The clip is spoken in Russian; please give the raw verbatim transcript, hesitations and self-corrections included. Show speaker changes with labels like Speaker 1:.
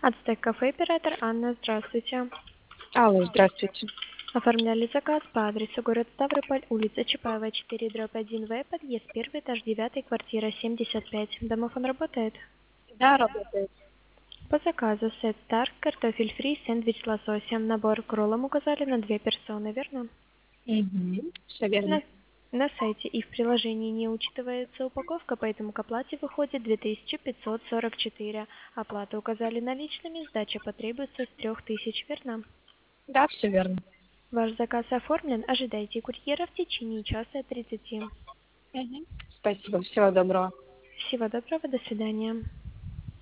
Speaker 1: Ацтек кафе оператор Анна, здравствуйте.
Speaker 2: Алло, здравствуйте.
Speaker 1: Оформляли заказ по адресу город Ставрополь, улица Чапаева, четыре, дробь один В, подъезд первый, этаж девятый, квартира семьдесят пять. Домофон работает?
Speaker 2: Да, работает.
Speaker 1: По заказу сет Старк, картофель фри, сэндвич с лососем. Набор к роллам указали на две персоны, верно?
Speaker 2: Угу, все верно.
Speaker 1: На, на сайте и в приложении не учитывается упаковка, поэтому к оплате выходит две тысячи пятьсот сорок четыре. Оплату указали наличными, сдача потребуется с трех тысяч, верно?
Speaker 2: Да, все верно.
Speaker 1: Ваш заказ оформлен, ожидайте курьера в течение часа тридцати.
Speaker 2: Угу. Спасибо, всего доброго.
Speaker 1: Всего доброго, до свидания.